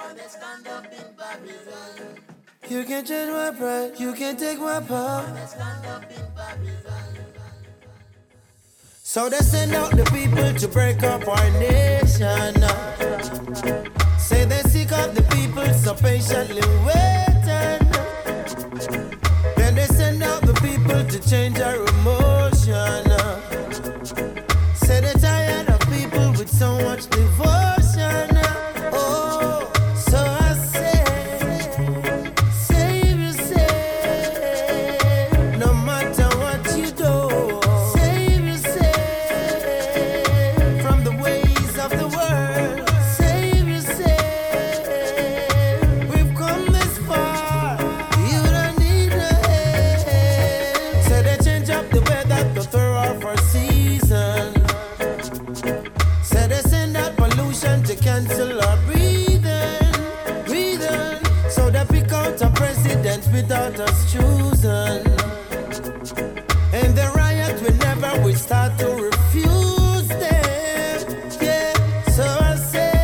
You can't change my pride, you can't take my power. So they send out the people to break up our nation. Say they seek out the people so patiently waiting. Then they send out the people to change our emotion. Say they're tired of people with so much devotion. Oh, so I say, save yourself, no matter what you do. Save yourself from the ways of the world. Save yourself. We've come this far, you don't need no help. Say they change up the weather to throw off our season. Say they send out pollution to cancel our breathing. So they pick out a president without us choosing. And the riot whenever we start to refuse them. Yeah, so I say,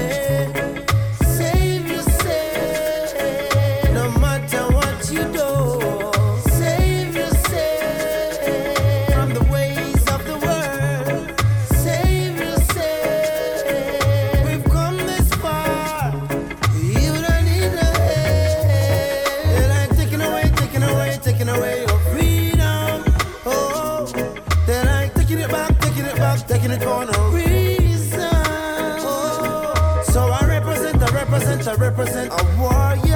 save yourself, no matter what you do. Save yourself from the ways of the world. Save yourself. We've come this far, you don't need no help. They're like taking away your freedom. Oh, they're like taking it back, taking it for no reason. Oh, so I represent a warrior.